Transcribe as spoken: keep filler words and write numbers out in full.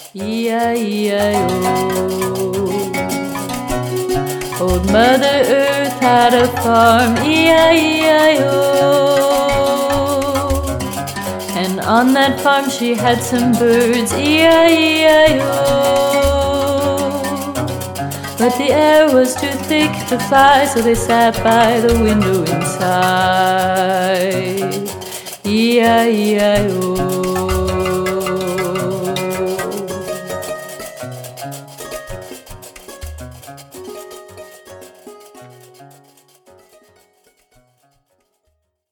E I E I O. Old Mother Earth had a farm, E I E I O. And on that farm she had some birds, E I E I O. But the air was too thick to fly, so they sat by the window inside, E I E I O.